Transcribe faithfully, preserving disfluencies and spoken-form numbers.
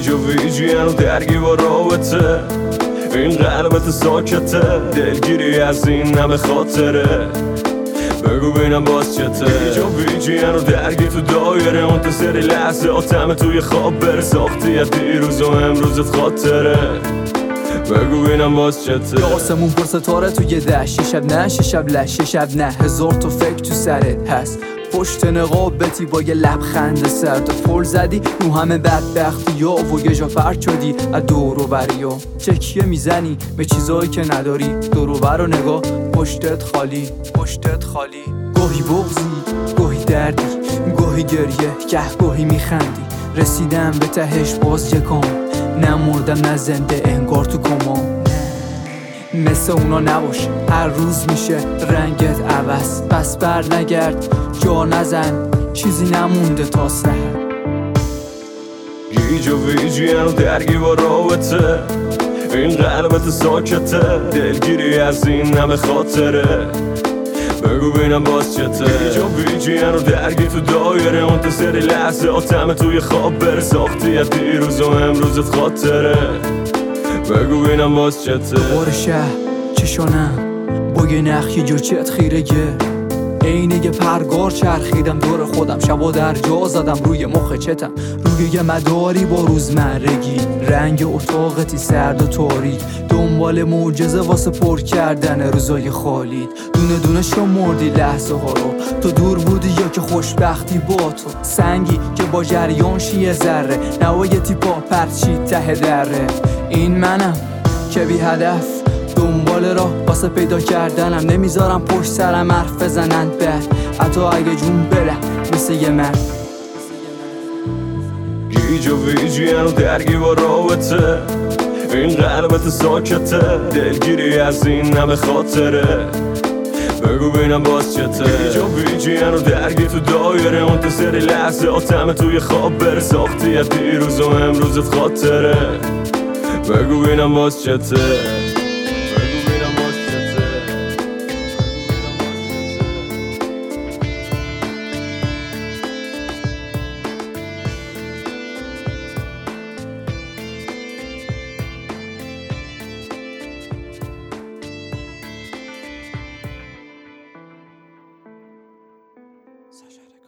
گیج و ویجی هنو درگی با رابطه، این قلبت ساکته، دلگیری از این همه خاطره، بگو بینم باز چته. گیج و ویجی هنو درگی تو دایره، اون تو سری لحظه آتمه توی خواب بره، ساختی از دیروز و امروزت خاطره، بگو بینم باز چته. آسمون پر ستاره توی دشت، شب نه شب لش شب نه، هزار تا فکر تو سرت هست، پشت نقابتی با یه لبخند سرد پل زدی رو همه بدبختی ها و یه جا فرد شدی از دور و بری ها، چکیه میزنی به چیزایی که نداری، دور و بر و نگاه پشتت خالی پشتت خالی، گاهی بغضی گاهی دردی گاهی گریه که گاهی میخندی، رسیدم به تهش باز یکم، نمردم نه زنده انگار تو کما، مثل اونا نباش هر روز میشه رنگت عوض، پس بر نگرد جا نزن چیزی نمونده تا سحر. گیج و ویجی هنو درگی با رابطه، این قلبت ساکته، دلگیری از این همه خاطره، بگو بینم باز چته. گیج و ویجی هنو درگی تو دایره، اون تو سری لحظه آتمه توی خواب بره، ساختی از دیروز و امروزت خاطره، بگو بینم باز چته. دوباره شهر چشانم با یه نخ یه جور چت خیرگه، اینه یه پرگار چرخیدم دور خودم، شبا در جا زدم روی مخ چتم، روی یه مداری با روزمرگی، رنگ اتاقتی سرد و تاریک، دنبال معجزه واسه پر کردن روزای خالی، دونه دونه شمردی لحظه ها رو، تو دور بودی یا که خوشبختی با تو، سنگی که با جریان شیه ذره، نوایتی پا پرچی ته دره، این منم که بی هدف دنبال راه واسه پیدا کردنم، نمیذارم پشت سرم حرف بزنن بد، حتی اگه جون بره مثل یه مرد. گیج و ویجی هنو درگی با رابطه، این قلبت ساکته، دلگیری از این همه خاطره، بگو بینم باز چته. گیج و ویجی هنو درگی تو دایره، اون تو سری لحظه آتمه توی خواب بره، ساختی از دیروز و امروزت خاطره، بگو بینم باز چته. Sasha.